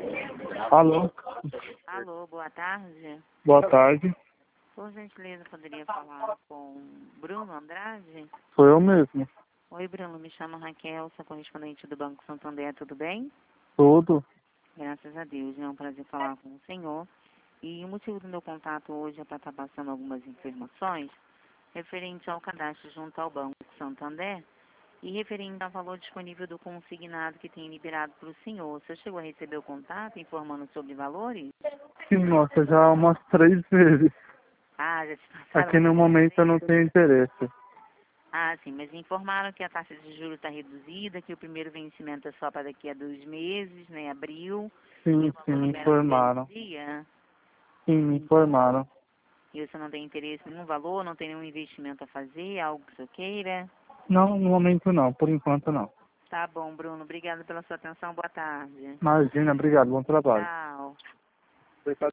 Alô? Alô, boa tarde. Boa tarde. Por gentileza, poderia falar com Bruno Andrade? Sou eu mesmo. Oi, Bruno, me chamo Raquel, sou correspondente do Banco Santander, tudo bem? Tudo? Graças a Deus, é um prazer falar com o senhor. E o motivo do meu contato hoje é para estar passando algumas informações referente ao cadastro junto ao Banco Santander e referente ao valor disponível do consignado que tem liberado para o senhor. Você chegou a receber o contato informando sobre valores? Sim, nossa, já umas 3 vezes. Ah, já te passaram Aqui no três momento eu vezes? não tenho interesse. Ah, sim, mas informaram que a taxa de juros está reduzida, que o primeiro vencimento é só para daqui a 2 meses, né, abril, e Sim, o sim, valor me liberado informaram. dia a dia. Sim, me informaram. E você não tem interesse em nenhum valor, não tem nenhum investimento a fazer, algo que você queira? Não, no momento não, por enquanto não. Tá bom, Bruno, obrigada pela sua atenção, boa tarde. Imagina, obrigado, bom trabalho. Tchau.